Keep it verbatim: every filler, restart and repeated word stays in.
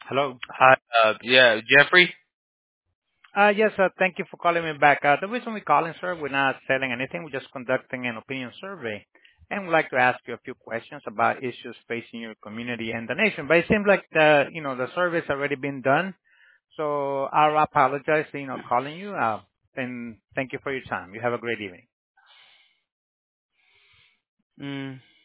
Hello. Hi, uh, yeah, Jeffrey. Uh, Yes, uh, thank you for calling me back. Uh, The reason we're calling, sir, we're not selling anything. We're just conducting an opinion survey, and we'd like to ask you a few questions about issues facing your community and the nation. But it seems like the, you know, the survey's already been done, so I'll apologize for, you know, calling you. Uh, And thank you for your time. You have a great evening. Mm.